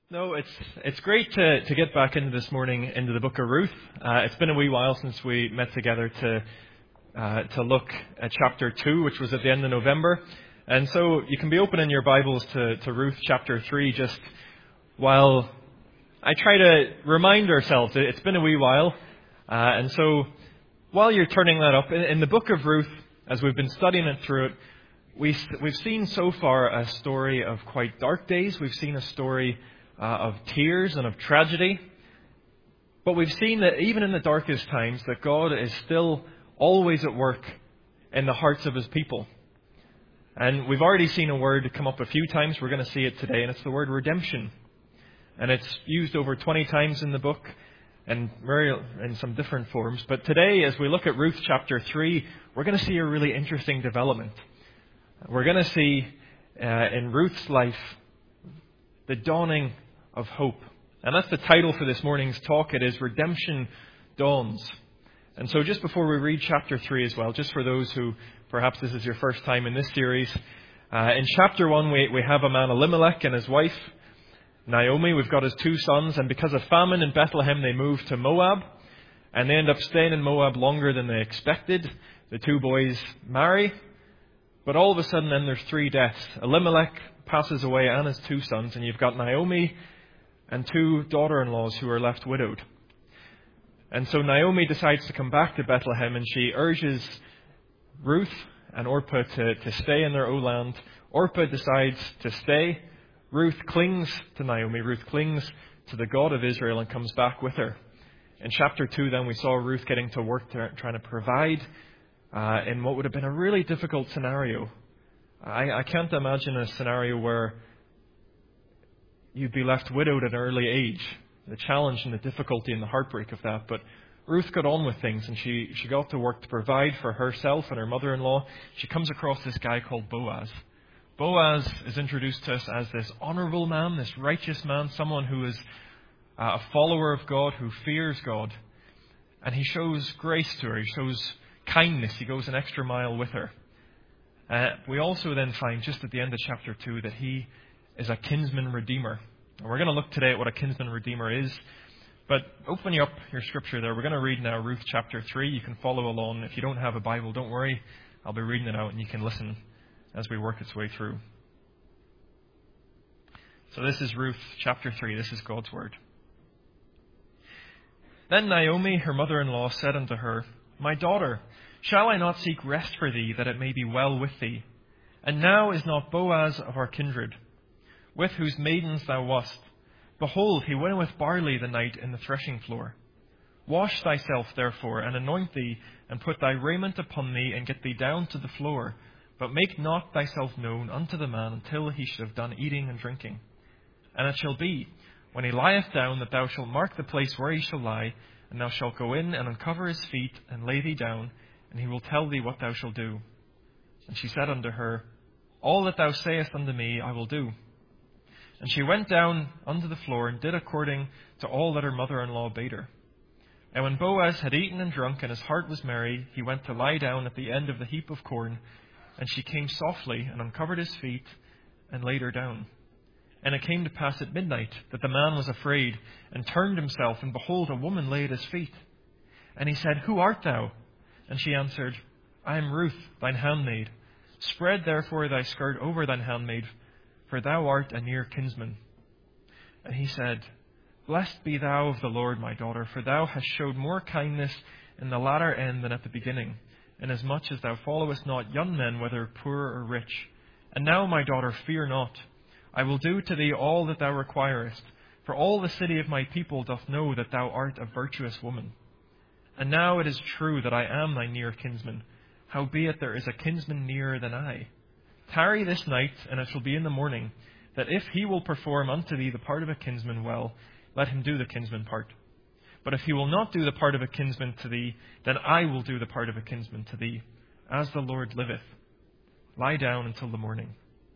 No, it's great to get back into this morning into the book of Ruth. It's been a wee while since we met together to look at chapter 2, which was at the end of November. And so you can be opening your Bibles to Ruth chapter 3 just while I try to remind ourselves that it's been a wee while. And so while you're turning that up, in the book of Ruth, as we've been studying it through it, we've seen so far a story of quite dark days. We've seen a story of tears and of tragedy. But we've seen that even in the darkest times, that God is still always at work in the hearts of His people. And we've already seen a word come up a few times. We're going to see it today, and it's the word redemption. And it's used over 20 times in the book and in some different forms. But today, as we look at Ruth chapter 3, we're going to see a really interesting development. We're going to see in Ruth's life the dawning of hope. And that's the title for this morning's talk. It is Redemption Dawns. And so just before we read chapter 3 as well, just for those who perhaps this is your first time in this series, in chapter 1 we have a man Elimelech and his wife Naomi. We've got his two sons, and because of famine in Bethlehem they moved to Moab, and they end up staying in Moab longer than they expected. The two boys marry, but all of a sudden then there's 3 deaths. Elimelech passes away and his 2 sons, and you've got Naomi and 2 daughter-in-laws who are left widowed. And so Naomi decides to come back to Bethlehem, and she urges Ruth and Orpah to stay in their own land. Orpah decides to stay. Ruth clings to Naomi. Ruth clings to the God of Israel and comes back with her. In chapter 2 then we saw Ruth getting to work trying to provide in what would have been a really difficult scenario. I can't imagine a scenario where you'd be left widowed at an early age. The challenge and the difficulty and the heartbreak of that. But Ruth got on with things, and she got to work to provide for herself and her mother-in-law. She comes across this guy called Boaz. Boaz is introduced to us as this honourable man, this righteous man, someone who is a follower of God, who fears God. And he shows grace to her. He shows kindness. He goes an extra mile with her. We also then find just at the end of chapter 2 that he is a kinsman redeemer. And we're going to look today at what a kinsman redeemer is. But open up your scripture there. We're going to read now Ruth chapter 3. You can follow along. If you don't have a Bible, don't worry. I'll be reading it out and you can listen as we work its way through. So this is Ruth chapter 3. This is God's word. Then Naomi, her mother-in-law, said unto her, My daughter, shall I not seek rest for thee, that it may be well with thee? And now is not Boaz of our kindred, with whose maidens thou wast? Behold, he winnoweth barley the night in the threshing floor. Wash thyself, therefore, and anoint thee, and put thy raiment upon thee, and get thee down to the floor. But make not thyself known unto the man until he should have done eating and drinking. And it shall be, when he lieth down, that thou shalt mark the place where he shall lie, and thou shalt go in and uncover his feet, and lay thee down, and he will tell thee what thou shalt do. And she said unto her, All that thou sayest unto me I will do. And she went down unto the floor, and did according to all that her mother-in-law bade her. And when Boaz had eaten and drunk, and his heart was merry, he went to lie down at the end of the heap of corn. And she came softly, and uncovered his feet, and laid her down. And it came to pass at midnight, that the man was afraid, and turned himself, and behold, a woman lay at his feet. And he said, Who art thou? And she answered, I am Ruth, thine handmaid. Spread therefore thy skirt over thine handmaid, for thou art a near kinsman. And he said, Blessed be thou of the Lord, my daughter, for thou hast showed more kindness in the latter end than at the beginning, inasmuch as thou followest not young men, whether poor or rich. And now, my daughter, fear not. I will do to thee all that thou requirest, for all the city of my people doth know that thou art a virtuous woman. And now it is true that I am thy near kinsman, howbeit there is a kinsman nearer than I. Tarry this night, and it shall be in the morning, that if he will perform unto thee the part of a kinsman well, let him do the kinsman part. But if he will not do the part of a kinsman to thee, then I will do the part of a kinsman to thee, as the Lord liveth. Lie down until the morning.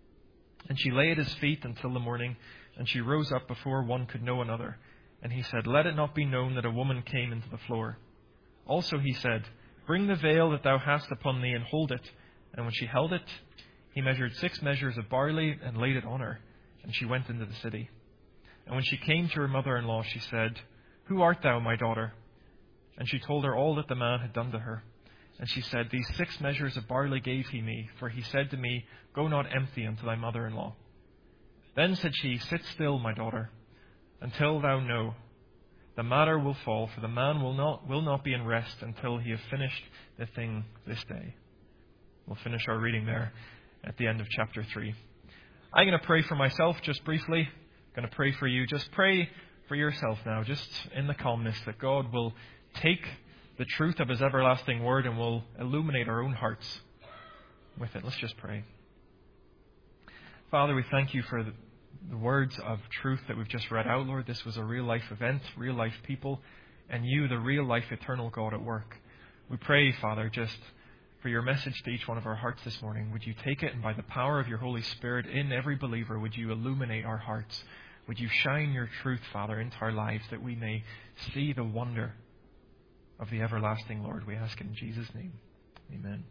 And she lay at his feet until the morning, and she rose up before one could know another. And he said, Let it not be known that a woman came into the floor. Also he said, Bring the veil that thou hast upon thee, and hold it. And when she held it, he measured 6 measures of barley, and laid it on her. And she went into the city. And when she came to her mother-in-law, she said, "Who art thou, my daughter?" And she told her all that the man had done to her. And she said, "These 6 measures of barley gave he me, for he said to me, Go not empty unto thy mother-in-law." Then said she, "Sit still, my daughter, until thou know. The matter will fall, for the man will not be in rest until he have finished the thing this day." We'll finish our reading there at the end of chapter 3. I'm going to pray for myself just briefly. I'm going to pray for you. Just pray for yourself now, just in the calmness, that God will take the truth of His everlasting word and will illuminate our own hearts with it. Let's just pray. Father, we thank you for the words of truth that we've just read out, Lord. This was a real life event, real life people, and you, the real life eternal God, at work. We pray, Father, just for your message to each one of our hearts this morning. Would you take it, and by the power of your Holy Spirit in every believer, would you illuminate our hearts? Would you shine your truth, Father, into our lives, that we may see the wonder of the everlasting Lord. We ask in Jesus' name. Amen.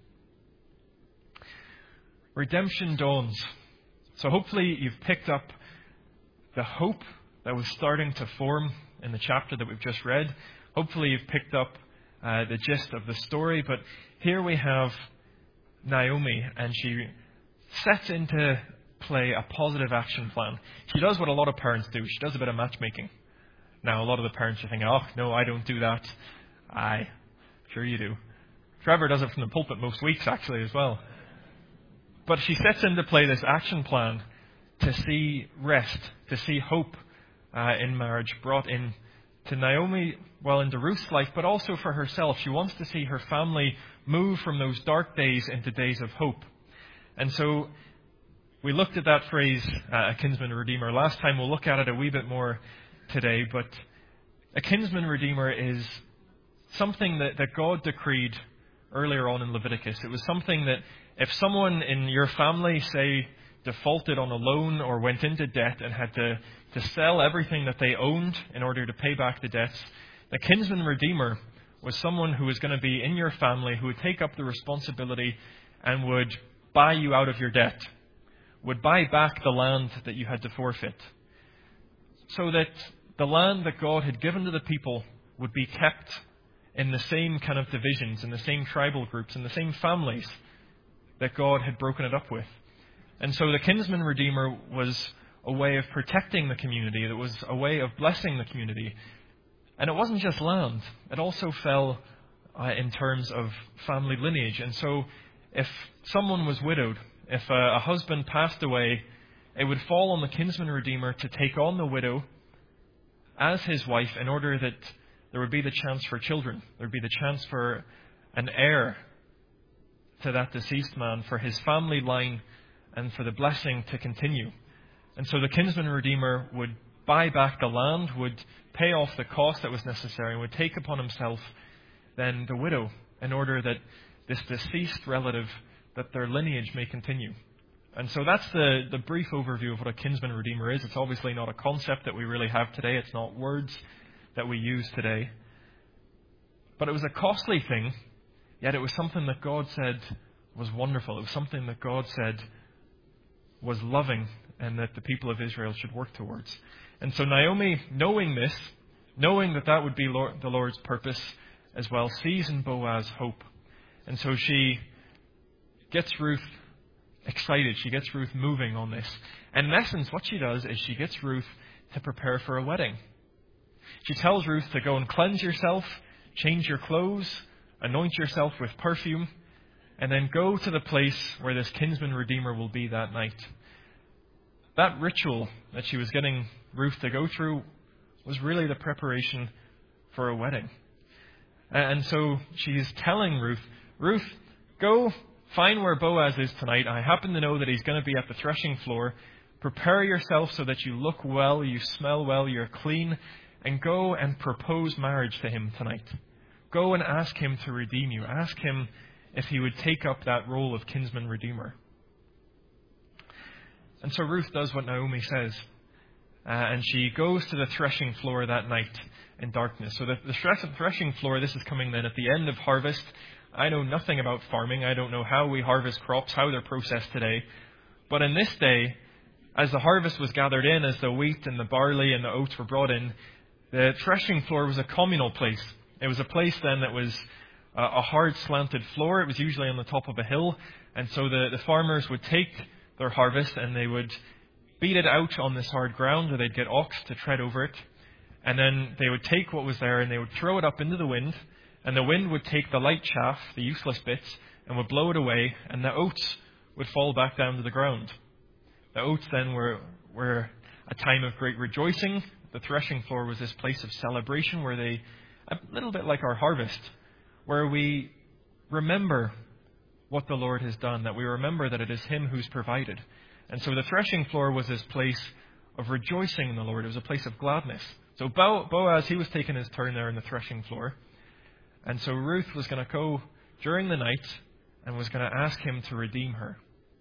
Redemption dawns. So hopefully you've picked up the hope that was starting to form in the chapter that we've just read. Hopefully you've picked up the gist of the story. But here we have Naomi, and she sets into play a positive action plan. She does what a lot of parents do. She does a bit of matchmaking. Now, a lot of the parents are thinking, "Oh, no, I don't do that." Aye, sure you do. Trevor does it from the pulpit most weeks, actually, as well. But she sets into play this action plan to see rest, to see hope in marriage brought in to Naomi, well, into Ruth's life, but also for herself. She wants to see her family move from those dark days into days of hope. And so we looked at that phrase, a kinsman redeemer, last time. We'll look at it a wee bit more today. But a kinsman redeemer is something that God decreed earlier on in Leviticus. It was something that if someone in your family, say, defaulted on a loan or went into debt and had to sell everything that they owned in order to pay back the debts, the kinsman redeemer was someone who was going to be in your family, who would take up the responsibility and would buy you out of your debt, would buy back the land that you had to forfeit, so that the land that God had given to the people would be kept in the same kind of divisions, in the same tribal groups, in the same families that God had broken it up with. And so the kinsman redeemer was a way of protecting the community. It was a way of blessing the community. And it wasn't just land. It also fell in terms of family lineage. And so if someone was widowed, if a husband passed away, it would fall on the kinsman redeemer to take on the widow as his wife in order that there would be the chance for children. There would be the chance for an heir to that deceased man, for his family line, and for the blessing to continue. And so the kinsman redeemer would buy back the land, would pay off the cost that was necessary, and would take upon himself then the widow in order that this deceased relative, that their lineage may continue. And so that's the brief overview of what a kinsman redeemer is. It's obviously not a concept that we really have today. It's not words that we use today. But it was a costly thing, yet it was something that God said was wonderful. It was something that God said was loving and that the people of Israel should work towards. And so Naomi, knowing this, knowing that that would be the Lord's purpose as well, sees in Boaz hope. And so she gets Ruth excited. She gets Ruth moving on this. And in essence, what she does is she gets Ruth to prepare for a wedding. She tells Ruth to go and cleanse yourself, change your clothes, anoint yourself with perfume, and then go to the place where this kinsman redeemer will be that night. That ritual that she was getting Ruth to go through was really the preparation for a wedding. And so she's telling Ruth, "Ruth, go find where Boaz is tonight. I happen to know that he's going to be at the threshing floor. Prepare yourself so that you look well, you smell well, you're clean, and go and propose marriage to him tonight. Go and ask him to redeem you. Ask him if he would take up that role of kinsman redeemer." And so Ruth does what Naomi says. And she goes to the threshing floor that night in darkness. So the threshing floor, this is coming then at the end of harvest. I know nothing about farming. I don't know how we harvest crops, how they're processed today. But in this day, as the harvest was gathered in, as the wheat and the barley and the oats were brought in, the threshing floor was a communal place. It was a place then that was a hard slanted floor. It was usually on the top of a hill. And so the farmers would take their harvest and they would beat it out on this hard ground, or they'd get ox to tread over it. And then they would take what was there and they would throw it up into the wind. And the wind would take the light chaff, the useless bits, and would blow it away. And the oats would fall back down to the ground. The oats then were a time of great rejoicing. The threshing floor was this place of celebration where they, a little bit like our harvest, where we remember what the Lord has done, that we remember that it is Him who's provided. And so the threshing floor was this place of rejoicing in the Lord. It was a place of gladness. So Boaz, he was taking his turn there in the threshing floor. And so Ruth was going to go during the night and was going to ask him to redeem her.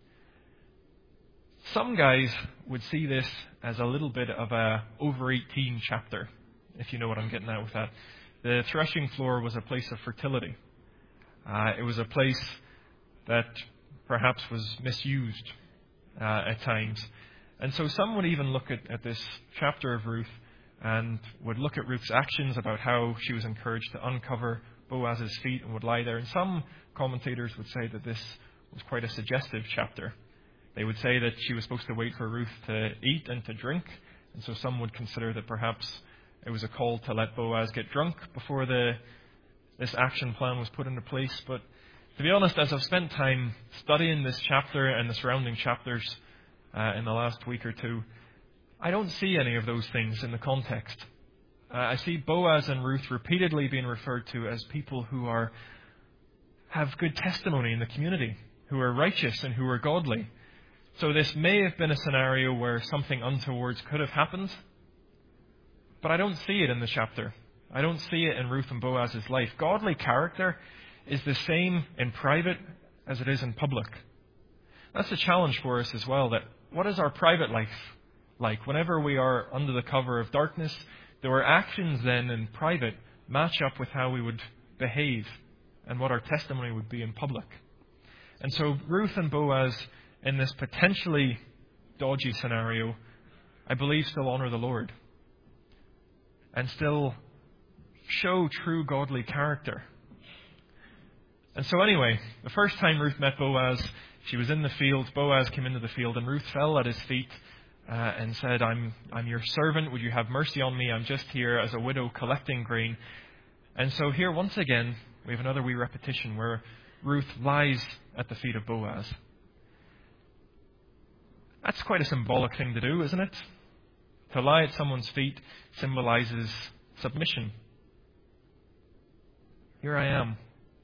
Some guys would see this as a little bit of a over 18 chapter, if you know what I'm getting at with that. The threshing floor was a place of fertility. It was a place that perhaps was misused at times. And so some would even look at this chapter of Ruth and would look at Ruth's actions about how she was encouraged to uncover Boaz's feet and would lie there. And some commentators would say that this was quite a suggestive chapter. They would say that she was supposed to wait for Ruth to eat and to drink. And so some would consider that perhaps it was a call to let Boaz get drunk before this action plan was put into place. But to be honest, as I've spent time studying this chapter and the surrounding chapters in the last week or two, I don't see any of those things in the context. I see Boaz and Ruth repeatedly being referred to as people who have good testimony in the community, who are righteous and who are godly. So this may have been a scenario where something untoward could have happened, but I don't see it in the chapter. I don't see it in Ruth and Boaz's life. Godly character is the same in private as it is in public. That's a challenge for us as well, that what is our private life like? Whenever we are under the cover of darkness, do our actions then in private match up with how we would behave and what our testimony would be in public? And so Ruth and Boaz, in this potentially dodgy scenario, I believe still honour the Lord and still show true godly character. And so anyway, the first time Ruth met Boaz, she was in the field. Boaz came into the field and Ruth fell at his feet and said, I'm your servant. Would you have mercy on me? I'm just here as a widow collecting grain. And so here, once again, we have another wee repetition where Ruth lies at the feet of Boaz. That's quite a symbolic thing to do, isn't it? To lie at someone's feet symbolizes submission. Here I am.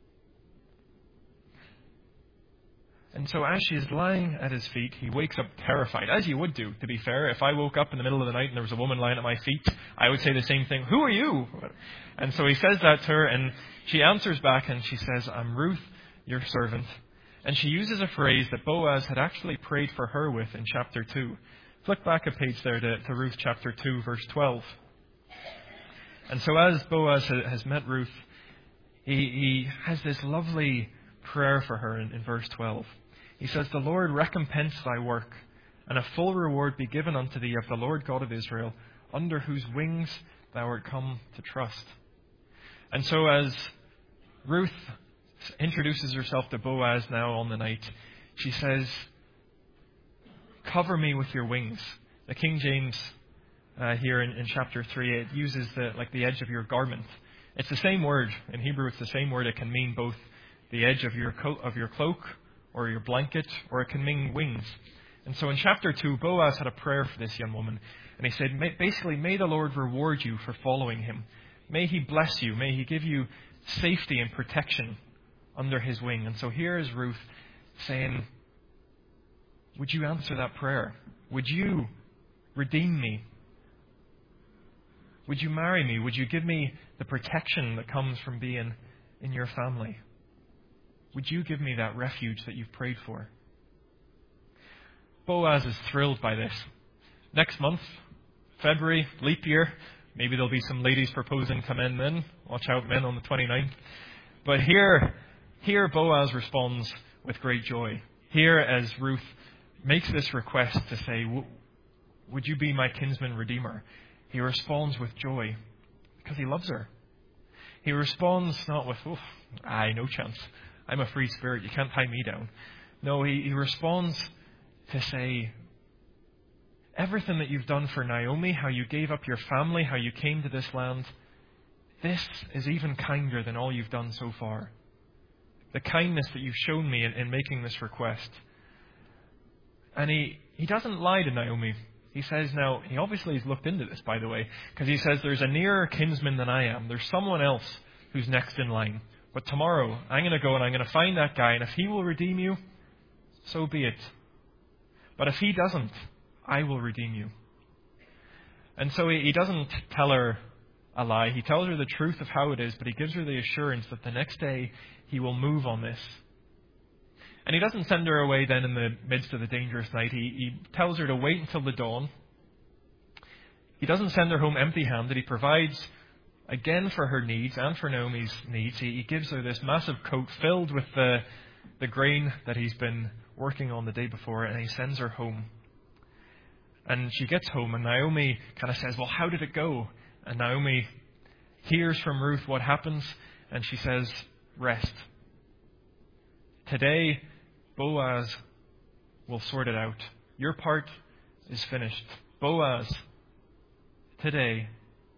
And so as she is lying at his feet, he wakes up terrified, as you would do, to be fair. If I woke up in the middle of the night and there was a woman lying at my feet, I would say the same thing. Who are you? And so he says that to her, and she answers back and she says, I'm Ruth, your servant. And she uses a phrase that Boaz had actually prayed for her with in chapter 2. Flick back a page there to Ruth chapter 2, verse 12. And so as Boaz has met Ruth, he has this lovely prayer for her in verse 12. He says, the Lord recompense thy work, and a full reward be given unto thee of the Lord God of Israel, under whose wings thou art come to trust. And so as Ruth introduces herself to Boaz now on the night, she says, cover me with your wings. The King James here in chapter 3, it uses the edge of your garment. It's the same word. In Hebrew, it's the same word. It can mean both the edge of your cloak or your blanket, or it can mean wings. And so in chapter 2, Boaz had a prayer for this young woman. And he said, basically, may the Lord reward you for following him. May he bless you. May he give you safety and protection under his wing. And so here is Ruth saying, would you answer that prayer? Would you redeem me? Would you marry me? Would you give me the protection that comes from being in your family? Would you give me that refuge that you've prayed for? Boaz is thrilled by this. Next month, February, leap year, maybe there'll be some ladies proposing come in then. Watch out, men, on the 29th. But here Boaz responds with great joy. Here, as Ruth makes this request to say, would you be my kinsman redeemer? He responds with joy because he loves her. He responds not with, no chance. I'm a free spirit. You can't tie me down. No, he responds to say, everything that you've done for Naomi, how you gave up your family, how you came to this land, this is even kinder than all you've done so far. The kindness that you've shown me in making this request. And he doesn't lie to Naomi. He says now, he obviously has looked into this, by the way, because he says there's a nearer kinsman than I am. There's someone else who's next in line. But tomorrow, I'm going to go and I'm going to find that guy, and if he will redeem you, so be it. But if he doesn't, I will redeem you. And so he doesn't tell her a lie. He tells her the truth of how it is, but he gives her the assurance that the next day he will move on this. And he doesn't send her away then in the midst of the dangerous night. He tells her to wait until the dawn. He doesn't send her home empty-handed. He provides again for her needs and for Naomi's needs. He gives her this massive coat filled with the grain that he's been working on the day before, and he sends her home. And she gets home, and Naomi kind of says, well, how did it go? And Naomi hears from Ruth what happens, and she says, rest. Today, Boaz will sort it out. Your part is finished. Boaz, today,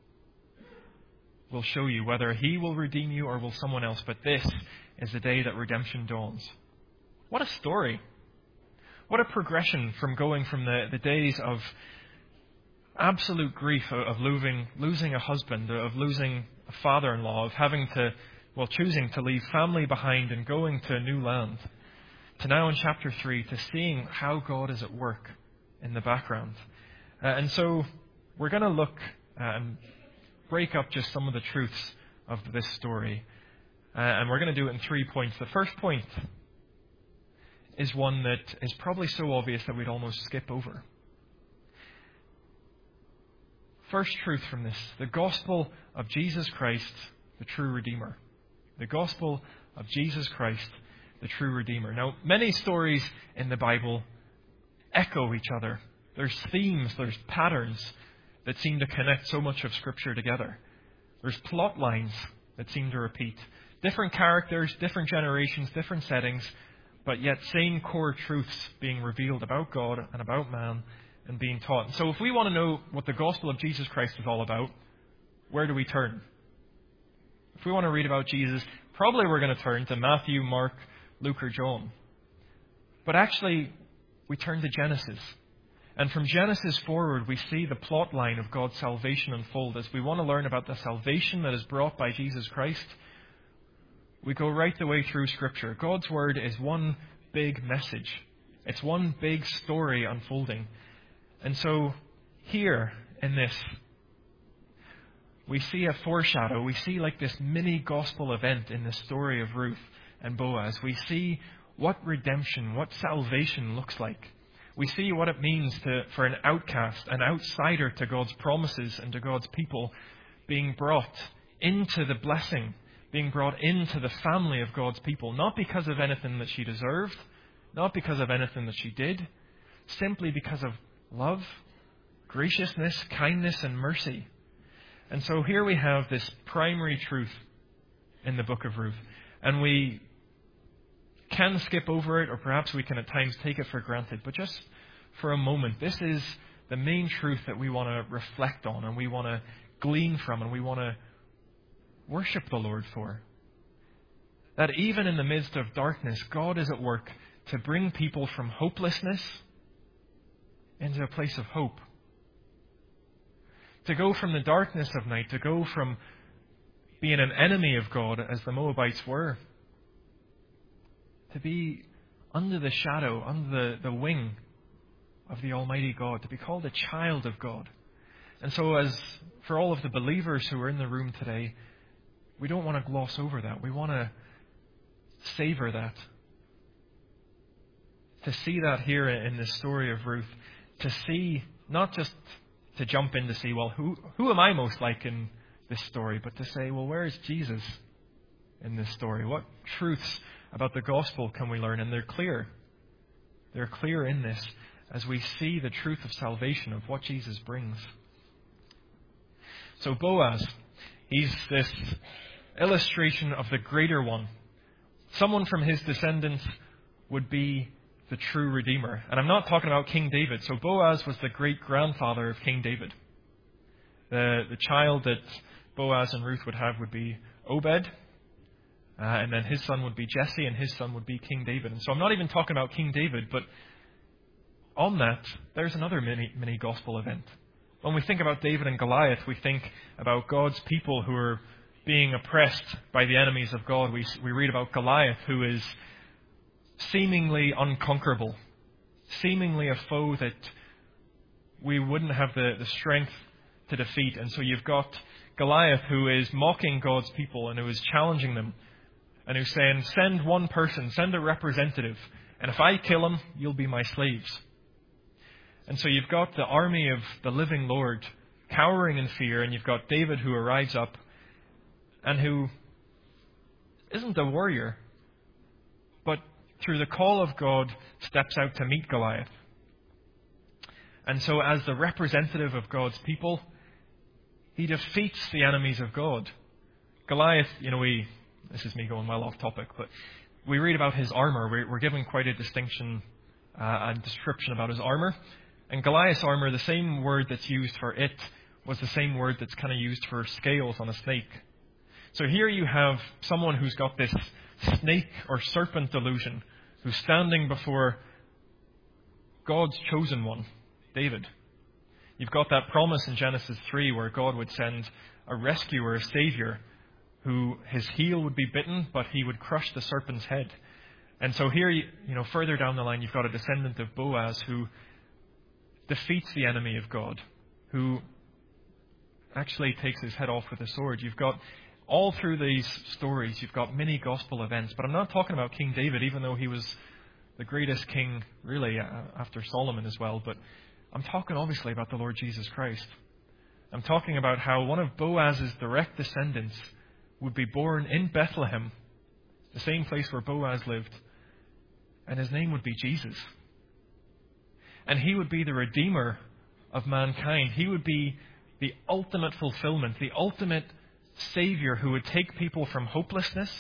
will show you whether he will redeem you or will someone else. But this is the day that redemption dawns. What a story. What a progression from going from the days of absolute grief, of losing a husband, of losing a father-in-law, of having to, choosing to leave family behind and going to a new land, to now in chapter 3, to seeing how God is at work in the background. And so we're going to look and break up just some of the truths of this story. And we're going to do it in 3 points. The first point is one that is probably so obvious that we'd almost skip over. First truth from this, the gospel of Jesus Christ, the true Redeemer. The gospel of Jesus Christ, the true Redeemer. Now, many stories in the Bible echo each other. There's themes, there's patterns that seem to connect so much of Scripture together. There's plot lines that seem to repeat. Different characters, different generations, different settings, but yet same core truths being revealed about God and about man and being taught. So if we want to know what the gospel of Jesus Christ is all about, where do we turn? If we want to read about Jesus, probably we're going to turn to Matthew, Mark, Luke, or John. But actually, we turn to Genesis. And from Genesis forward, we see the plot line of God's salvation unfold. As we want to learn about the salvation that is brought by Jesus Christ, we go right the way through Scripture. God's Word is one big message. It's one big story unfolding. And so, here in this, we see a foreshadow. We see like this mini gospel event in the story of Ruth and Boaz. We see what redemption, what salvation looks like. We see what it means for an outcast, an outsider to God's promises and to God's people, being brought into the blessing, being brought into the family of God's people, not because of anything that she deserved, not because of anything that she did, simply because of love, graciousness, kindness, and mercy. And so here we have this primary truth in the book of Ruth. And we can skip over it, or perhaps we can at times take it for granted. But just for a moment, this is the main truth that we want to reflect on and we want to glean from and we want to worship the Lord for. That even in the midst of darkness, God is at work to bring people from hopelessness into a place of hope. To go from the darkness of night, to go from being an enemy of God, as the Moabites were, to be under the shadow, under the wing of the Almighty God, to be called a child of God. And so as for all of the believers who are in the room today, we don't want to gloss over that. We want to savor that. To see that here in the story of Ruth, to see, not just to jump in to see, well, who am I most like in this story, but to say, well, where is Jesus in this story? What truths about the gospel can we learn? And they're clear. They're clear in this. as we see the truth of salvation, of what Jesus brings. So Boaz, he's this illustration of the greater one. Someone from his descendants would be the true Redeemer. And I'm not talking about King David. So Boaz was the great-grandfather of King David. The child that Boaz and Ruth would have would be Obed. And then his son would be Jesse, and his son would be King David. And so I'm not even talking about King David, but on that, there's another mini gospel event. When we think about David and Goliath, we think about God's people who are being oppressed by the enemies of God. We read about Goliath, who is seemingly unconquerable, seemingly a foe that we wouldn't have the strength to defeat. And so you've got Goliath, who is mocking God's people and who is challenging them, and who's saying, send one person, send a representative, and if I kill him, you'll be my slaves. And so you've got the army of the living Lord cowering in fear, and you've got David who arrives up and who isn't a warrior, but through the call of God steps out to meet Goliath. And so as the representative of God's people, he defeats the enemies of God. Goliath, this is me going well off topic, but we read about his armor. We're given quite a distinction and description about his armor. And Goliath's armor, the same word that's used for it, was the same word that's kind of used for scales on a snake. So here you have someone who's got this snake or serpent delusion, who's standing before God's chosen one, David. You've got that promise in Genesis 3 where God would send a rescuer, a savior, who his heel would be bitten, but he would crush the serpent's head. And so here, further down the line, you've got a descendant of Boaz who defeats the enemy of God, who actually takes his head off with a sword. You've got, all through these stories, you've got many gospel events. But I'm not talking about King David, even though he was the greatest king, really, after Solomon as well. But I'm talking, obviously, about the Lord Jesus Christ. I'm talking about how one of Boaz's direct descendants would be born in Bethlehem, the same place where Boaz lived, and his name would be Jesus. And he would be the Redeemer of mankind. He would be the ultimate fulfillment, the ultimate Savior who would take people from hopelessness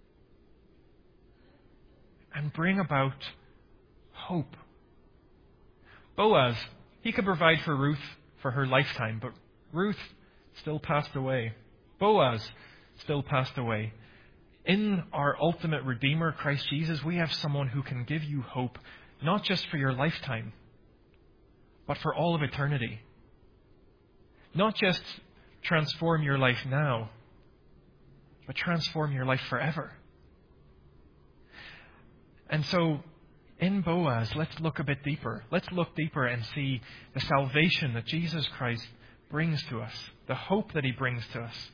and bring about hope. Boaz, he could provide for Ruth for her lifetime, but Ruth still passed away. Boaz still passed away. In our ultimate Redeemer, Christ Jesus, we have someone who can give you hope, not just for your lifetime, but for all of eternity. Not just transform your life now, but transform your life forever. And so, in Boaz, let's look a bit deeper. Let's look deeper and see the salvation that Jesus Christ brings to us, the hope that he brings to us.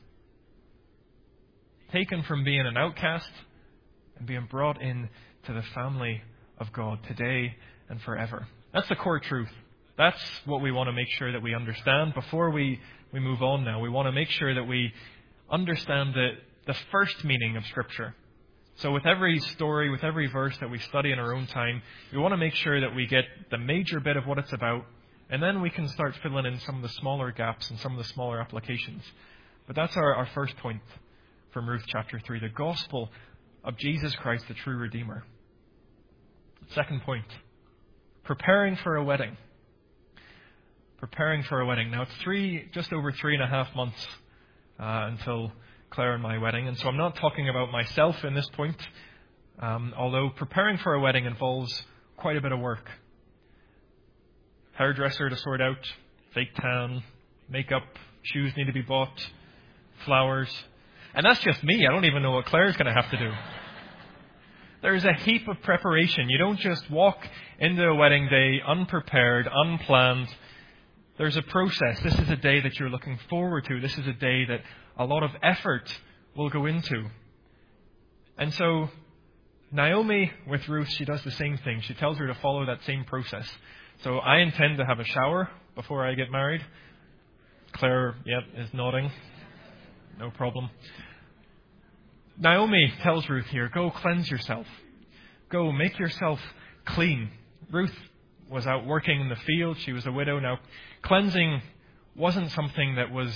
Taken from being an outcast and being brought in to the family of God today and forever. That's the core truth. That's what we want to make sure that we understand before we move on now. We want to make sure that we understand the first meaning of Scripture. So with every story, with every verse that we study in our own time, we want to make sure that we get the major bit of what it's about, and then we can start filling in some of the smaller gaps and some of the smaller applications. But that's our first point from Ruth chapter 3, the gospel of Jesus Christ, the true Redeemer. Second point, preparing for a wedding. Preparing for a wedding. Now, it's just over 3.5 months until Claire and my wedding, and so I'm not talking about myself in this point, although preparing for a wedding involves quite a bit of work. Hairdresser to sort out, fake tan, makeup, shoes need to be bought, flowers. And that's just me. I don't even know what Claire's going to have to do. There's a heap of preparation. You don't just walk into a wedding day unprepared, unplanned. There's a process. This is a day that you're looking forward to. This is a day that a lot of effort will go into. And so Naomi with Ruth, she does the same thing. She tells her to follow that same process. So I intend to have a shower before I get married. Claire, is nodding. No problem. Naomi tells Ruth here, go cleanse yourself. Go make yourself clean. Ruth was out working in the field. She was a widow. Now, cleansing wasn't something that was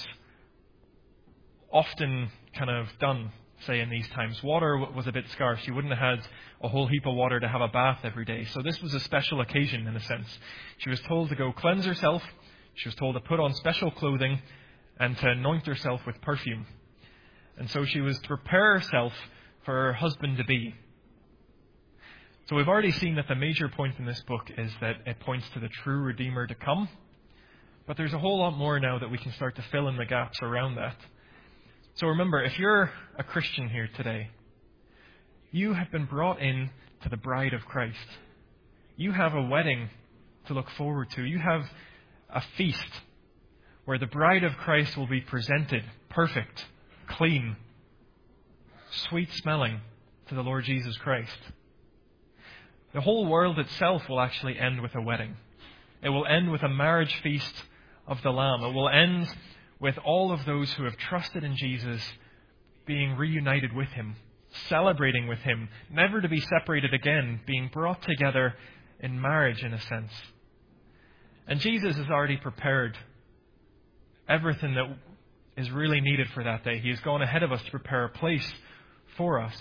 often kind of done, say, in these times. Water was a bit scarce. You wouldn't have had a whole heap of water to have a bath every day. So this was a special occasion, in a sense. She was told to go cleanse herself. She was told to put on special clothing and to anoint herself with perfume. And so she was to prepare herself for her husband-to-be. So we've already seen that the major point in this book is that it points to the true Redeemer to come. But there's a whole lot more now that we can start to fill in the gaps around that. So remember, if you're a Christian here today, you have been brought in to the bride of Christ. You have a wedding to look forward to. You have a feast where the bride of Christ will be presented perfect, clean, sweet-smelling to the Lord Jesus Christ. The whole world itself will actually end with a wedding. It will end with a marriage feast of the Lamb. It will end with all of those who have trusted in Jesus being reunited with Him, celebrating with Him, never to be separated again, being brought together in marriage in a sense. And Jesus has already prepared everything that is really needed for that day. He has gone ahead of us to prepare a place for us.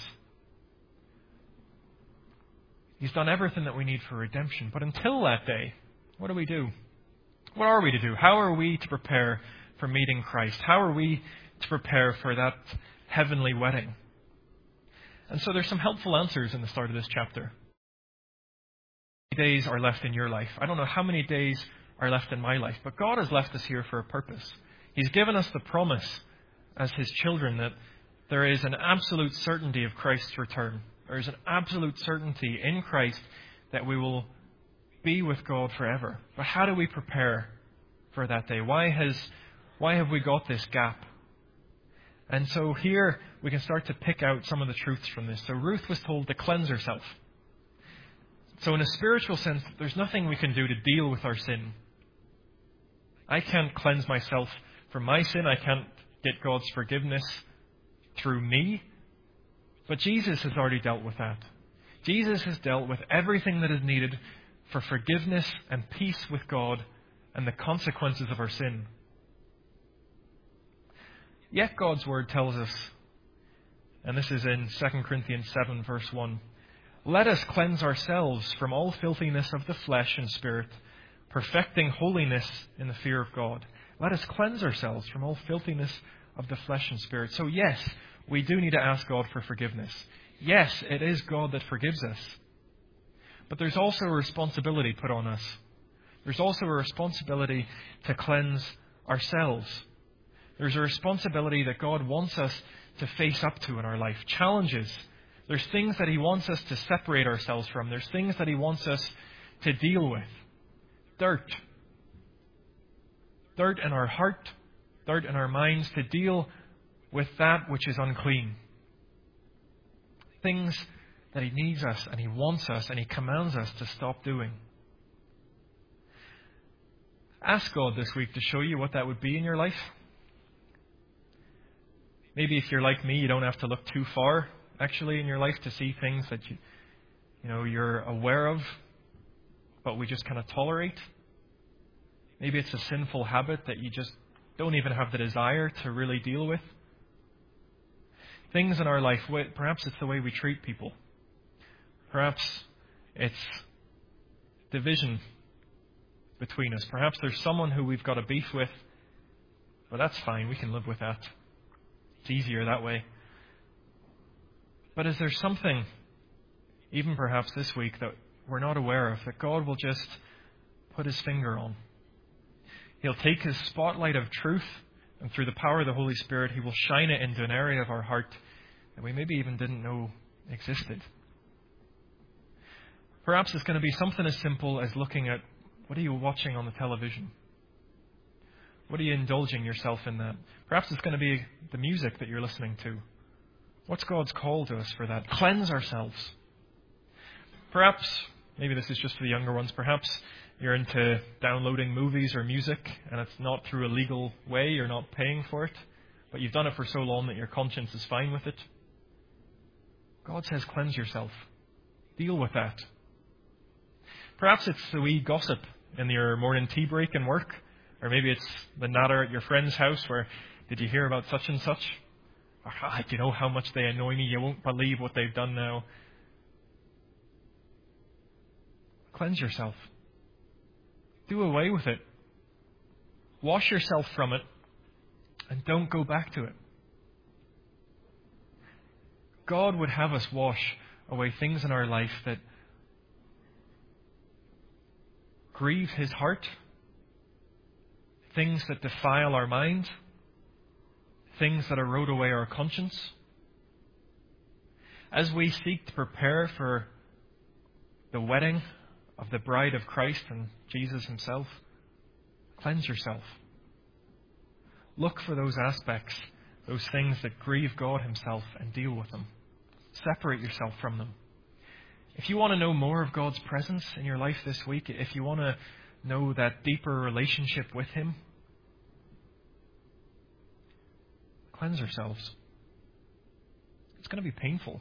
He's done everything that we need for redemption. But until that day, what do we do? What are we to do? How are we to prepare for meeting Christ? How are we to prepare for that heavenly wedding? And so there's some helpful answers in the start of this chapter. How many days are left in your life? I don't know how many days are left in my life, but God has left us here for a purpose. He's given us the promise as His children that there is an absolute certainty of Christ's return. There is an absolute certainty in Christ that we will be with God forever. But how do we prepare for that day? Why have we got this gap? And so here we can start to pick out some of the truths from this. So Ruth was told to cleanse herself. So in a spiritual sense, there's nothing we can do to deal with our sin. I can't cleanse myself from my sin. I can't get God's forgiveness through me. But Jesus has already dealt with that. Jesus has dealt with everything that is needed for forgiveness and peace with God and the consequences of our sin. Yet God's Word tells us, and this is in 2 Corinthians 7, verse 1, "Let us cleanse ourselves from all filthiness of the flesh and spirit, perfecting holiness in the fear of God." Let us cleanse ourselves from all filthiness of the flesh and spirit. So yes, we do need to ask God for forgiveness. Yes, it is God that forgives us. But there's also a responsibility put on us. There's also a responsibility to cleanse ourselves. There's a responsibility that God wants us to face up to in our life. Challenges. There's things that He wants us to separate ourselves from. There's things that He wants us to deal with. Dirt. Dirt in our heart. Dirt in our minds, to deal with that which is unclean. Things that He needs us and He wants us and He commands us to stop doing. Ask God this week to show you what that would be in your life. Maybe if you're like me, you don't have to look too far, actually, in your life to see things that you're aware of, but we just kind of tolerate. Maybe it's a sinful habit that you just don't even have the desire to really deal with. Things in our life, perhaps it's the way we treat people. Perhaps it's division between us. Perhaps there's someone who we've got a beef with, but that's fine, we can live with that. It's easier that way. But is there something, even perhaps this week, that we're not aware of, that God will just put His finger on? He'll take His spotlight of truth, and through the power of the Holy Spirit, He will shine it into an area of our heart that we maybe even didn't know existed. Perhaps it's going to be something as simple as looking at, what are you watching on the television? What are you indulging yourself in that? Perhaps it's going to be the music that you're listening to. What's God's call to us for that? Cleanse ourselves. Perhaps, maybe this is just for the younger ones, perhaps you're into downloading movies or music and it's not through a legal way, you're not paying for it, but you've done it for so long that your conscience is fine with it. God says cleanse yourself. Deal with that. Perhaps it's the wee gossip in your morning tea break in work, or maybe it's the natter at your friend's house where, did you hear about such and such? Or, do you know how much they annoy me? You won't believe what they've done now. Cleanse yourself. Do away with it. Wash yourself from it, and don't go back to it. God would have us wash away things in our life that grieve His heart, things that defile our mind, things that erode away our conscience. As we seek to prepare for the wedding of the bride of Christ and Jesus Himself, cleanse yourself. Look for those aspects, those things that grieve God Himself, and deal with them. Separate yourself from them. If you want to know more of God's presence in your life this week, if you want to know that deeper relationship with Him, cleanse yourselves. It's going to be painful.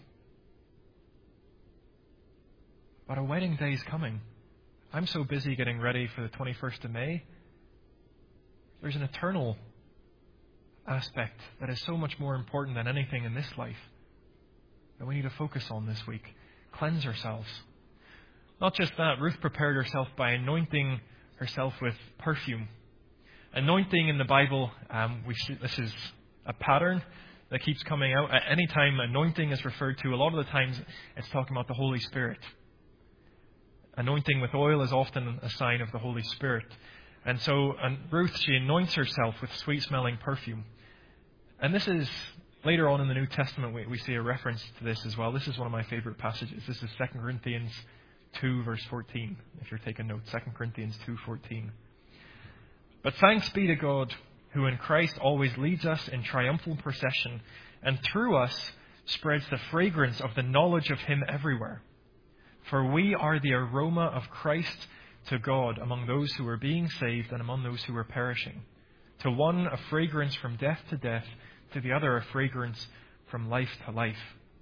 But a wedding day is coming. I'm so busy getting ready for the 21st of May. There's an eternal aspect that is so much more important than anything in this life that we need to focus on this week. Cleanse ourselves. Not just that, Ruth prepared herself by anointing herself with perfume. Anointing in the Bible, this is a pattern that keeps coming out. At any time anointing is referred to, a lot of the times it's talking about the Holy Spirit. Anointing with oil is often a sign of the Holy Spirit. And so Ruth, she anoints herself with sweet-smelling perfume. And this is, later on in the New Testament, we see a reference to this as well. This is one of my favorite passages. This is 2 Corinthians 2, verse 14, if you're taking notes. 2 Corinthians 2:14. But thanks be to God, who in Christ always leads us in triumphal procession, and through us spreads the fragrance of the knowledge of Him everywhere. For we are the aroma of Christ to God among those who are being saved and among those who are perishing. To one, a fragrance from death to death, to the other, a fragrance from life to life.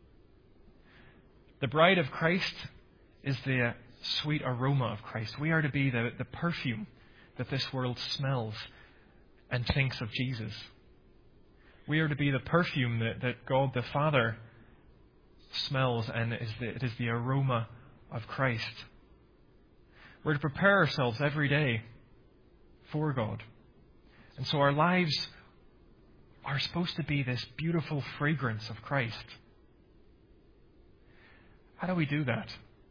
The bride of Christ is the sweet aroma of Christ. We are to be the perfume that this world smells and thinks of Jesus. We are to be the perfume that God the Father smells, and it is the aroma of Christ. We're to prepare ourselves every day for God. And so our lives are supposed to be this beautiful fragrance of Christ. How do we do that?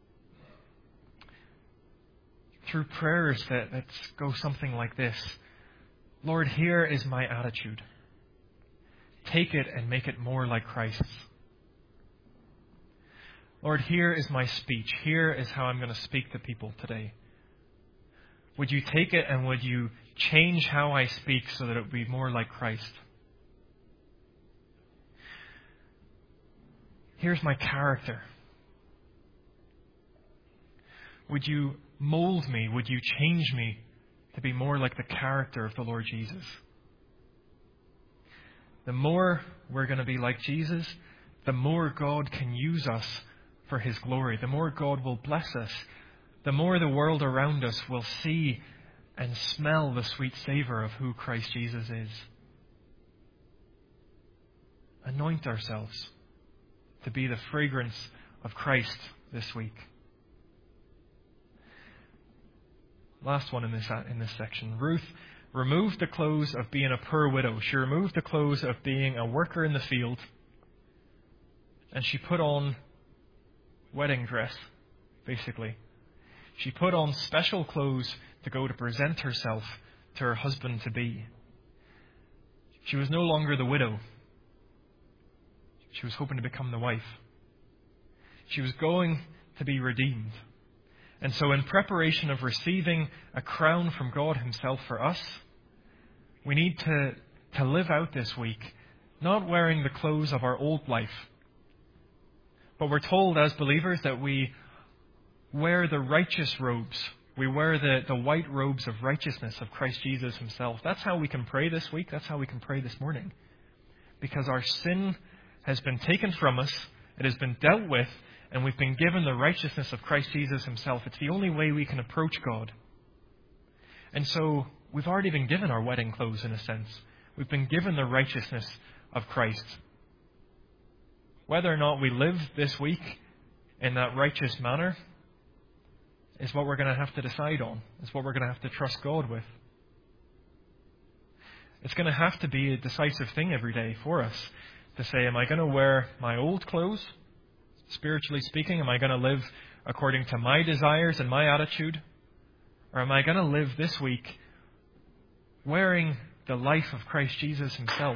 Through prayers that go something like this. Lord, here is my attitude. Take it and make it more like Christ's. Lord, here is my speech. Here is how I'm going to speak to people today. Would you take it and would you change how I speak so that it would be more like Christ? Here's my character. Would you mold me? Would you change me to be more like the character of the Lord Jesus? The more we're going to be like Jesus, the more God can use us for His glory. The more God will bless us, the more the world around us will see and smell the sweet savor of who Christ Jesus is. Anoint ourselves to be the fragrance of Christ this week. Last one in this section. Ruth removed the clothes of being a poor widow. She removed the clothes of being a worker in the field, and she put on wedding dress, basically. She put on special clothes to go to present herself to her husband-to-be. She was no longer the widow. She was hoping to become the wife. She was going to be redeemed. And so in preparation of receiving a crown from God Himself for us, we need to live out this week, not wearing the clothes of our old life, but we're told as believers that we wear the righteous robes. We wear the white robes of righteousness of Christ Jesus Himself. That's how we can pray this week. That's how we can pray this morning. Because our sin has been taken from us. It has been dealt with. and we've been given the righteousness of Christ Jesus himself. It's the only way we can approach God. And so we've already been given our wedding clothes in a sense. We've been given the righteousness of Christ. Whether or not we live this week in that righteous manner is what we're going to have to decide on. It's what we're going to have to trust God with. It's going to have to be a decisive thing every day for us to say, am I going to wear my old clothes, spiritually speaking? Am I going to live according to my desires and my attitude? Or am I going to live this week wearing the life of Christ Jesus himself?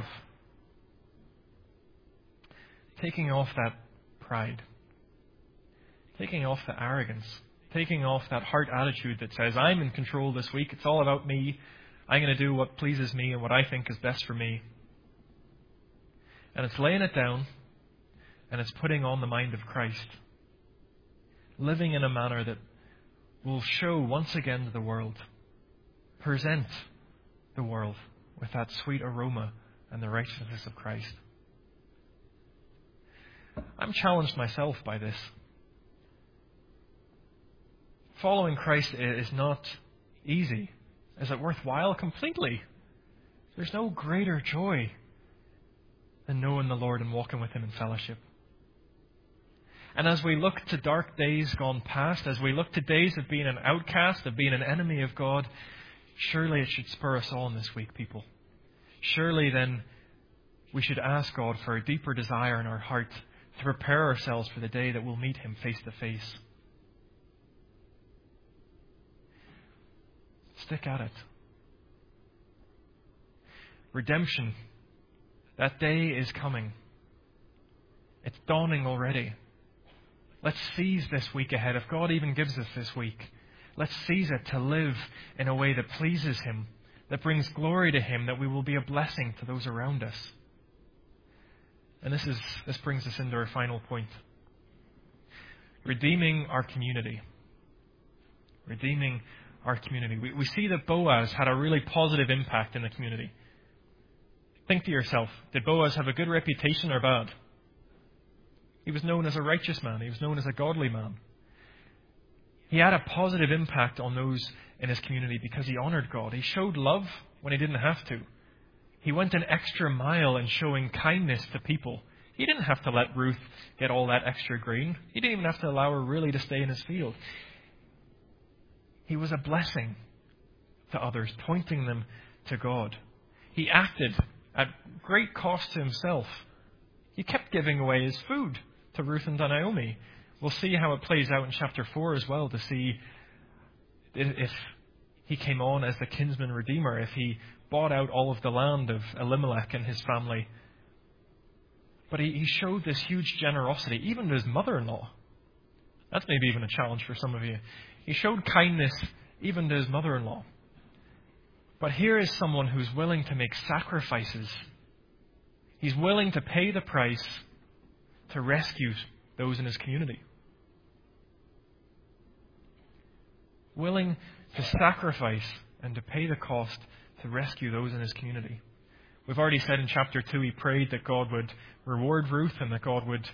Taking off that pride. Taking off the arrogance. Taking off that heart attitude that says, I'm in control this week. It's all about me. I'm going to do what pleases me and what I think is best for me. And it's laying it down, and it's putting on the mind of Christ. Living in a manner that will show once again to the world, present the world with that sweet aroma and the righteousness of Christ. I'm challenged myself by this. Following Christ is not easy. Is it worthwhile? Completely. There's no greater joy than knowing the Lord and walking with him in fellowship. And as we look to dark days gone past, as we look to days of being an outcast, of being an enemy of God, surely it should spur us on this week, people. Surely then we should ask God for a deeper desire in our heart to prepare ourselves for the day that we'll meet him face to face. Stick at it. Redemption. That day is coming. It's dawning already. Let's seize this week ahead. If God even gives us this week, let's seize it to live in a way that pleases him, that brings glory to him, that we will be a blessing to those around us. And this brings us into our final point. Redeeming our community. Redeeming our community. We see that Boaz had a really positive impact in the community. Think to yourself, did Boaz have a good reputation or bad? He was known as a righteous man. He was known as a godly man. He had a positive impact on those in his community because he honored God. He showed love when he didn't have to. He went an extra mile in showing kindness to people. He didn't have to let Ruth get all that extra grain. He didn't even have to allow her really to stay in his field. He was a blessing to others, pointing them to God. He acted at great cost to himself. He kept giving away his food to Ruth and Naomi. We'll see how it plays out in chapter 4 as well, to see if he came on as the kinsman redeemer, if he bought out all of the land of Elimelech and his family. But he showed this huge generosity, even to his mother-in-law. That's maybe even a challenge for some of you. He showed kindness even to his mother-in-law. But here is someone who's willing to make sacrifices. He's willing to pay the price to rescue those in his community. Willing to sacrifice and to pay the cost to rescue those in his community. We've already said in chapter 2 he prayed that God would reward Ruth and that God would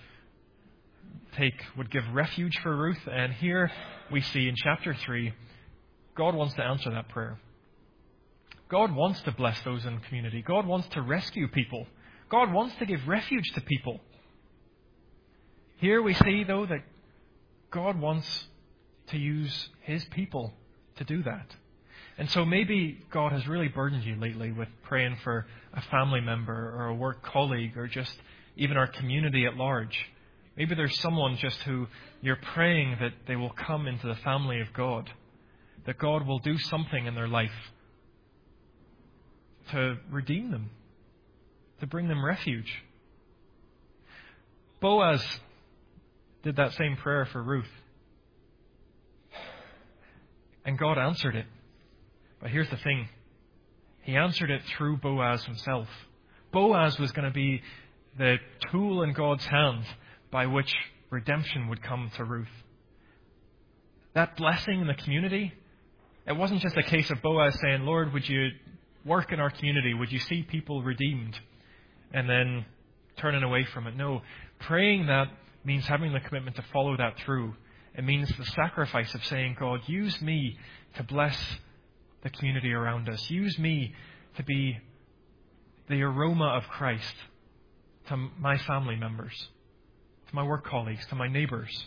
give refuge for Ruth. And here we see in chapter 3, God wants to answer that prayer. God wants to bless those in the community. God wants to rescue people. God wants to give refuge to people. Here we see, though, that God wants to use his people to do that. And so maybe God has really burdened you lately with praying for a family member or a work colleague or just even our community at large. Maybe there's someone just who you're praying that they will come into the family of God, that God will do something in their life to redeem them, to bring them refuge. Boaz did that same prayer for Ruth. And God answered it. But here's the thing. He answered it through Boaz himself. Boaz was going to be the tool in God's hand by which redemption would come to Ruth. That blessing in the community, it wasn't just a case of Boaz saying, Lord, would you work in our community? Would you see people redeemed? And then turning away from it. No, praying that means having the commitment to follow that through. It means the sacrifice of saying, God, use me to bless the community around us. Use me to be the aroma of Christ to my family members, to my work colleagues, to my neighbours.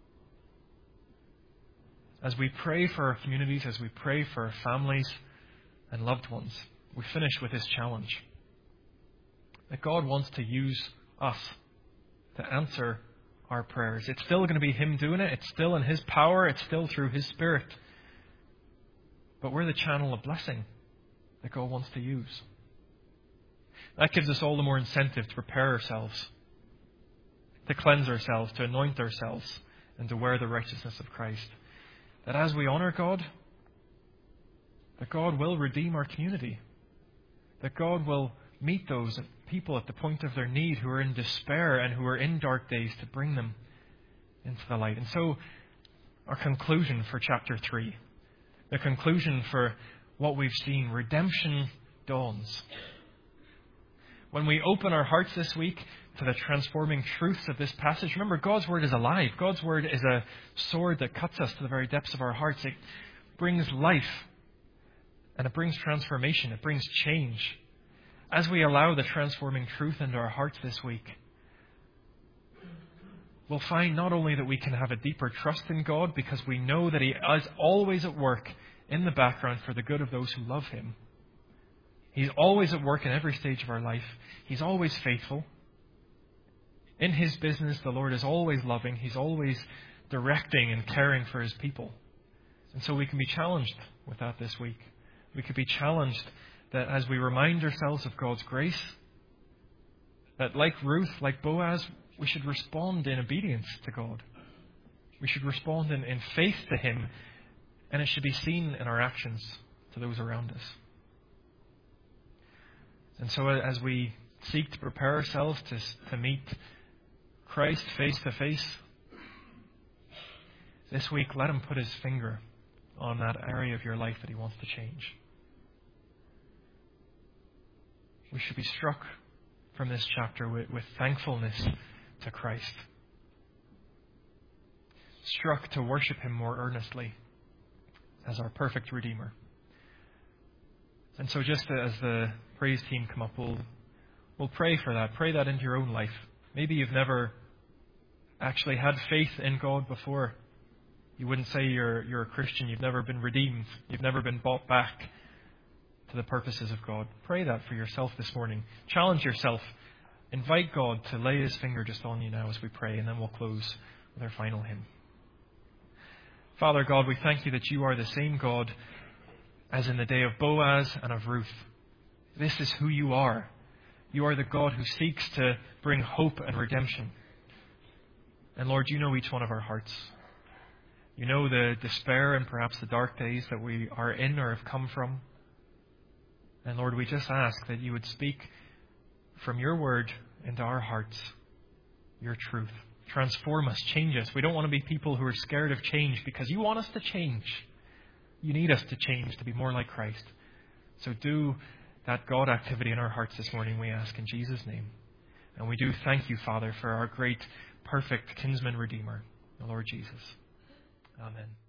As we pray for our communities, as we pray for our families and loved ones, we finish with this challenge. That God wants to use us to answer our prayers. It's still going to be Him doing it. It's still in His power. It's still through His Spirit. But we're the channel of blessing that God wants to use. That gives us all the more incentive to prepare ourselves, to cleanse ourselves, to anoint ourselves, and to wear the righteousness of Christ. That as we honour God, that God will redeem our community. That God will meet those people at the point of their need who are in despair and who are in dark days, to bring them into the light. And so, our conclusion for chapter 3, the conclusion for what we've seen, redemption dawns. When we open our hearts this week to the transforming truths of this passage, remember, God's Word is alive. God's Word is a sword that cuts us to the very depths of our hearts. It brings life, and it brings transformation. It brings change. As we allow the transforming truth into our hearts this week, we'll find not only that we can have a deeper trust in God because we know that He is always at work in the background for the good of those who love Him. He's always at work in every stage of our life. He's always faithful. In His business, the Lord is always loving. He's always directing and caring for His people. And so we can be challenged with that this week. We could be challenged that as we remind ourselves of God's grace, that like Ruth, like Boaz, we should respond in obedience to God. We should respond in faith to Him, and it should be seen in our actions to those around us. And so as we seek to prepare ourselves to meet Christ face to face, this week let Him put His finger on that area of your life that He wants to change. We should be struck from this chapter with thankfulness to Christ. Struck to worship Him more earnestly as our perfect Redeemer. And so just as the praise team come up, we'll pray for that. Pray that into your own life. Maybe you've never actually had faith in God before. You wouldn't say you're a Christian. You've never been redeemed. You've never been bought back to the purposes of God. Pray that for yourself this morning. Challenge yourself. Invite God to lay His finger just on you now as we pray, and then we'll close with our final hymn. Father God, we thank You that You are the same God as in the day of Boaz and of Ruth. This is who You are. You are the God who seeks to bring hope and redemption. And Lord, You know each one of our hearts. You know the despair and perhaps the dark days that we are in or have come from. And Lord, we just ask that You would speak from Your word into our hearts, Your truth. Transform us, change us. We don't want to be people who are scared of change because You want us to change. You need us to change to be more like Christ. So do that God activity in our hearts this morning, we ask in Jesus' name. And we do thank You, Father, for our great, perfect kinsman redeemer, the Lord Jesus. Amen.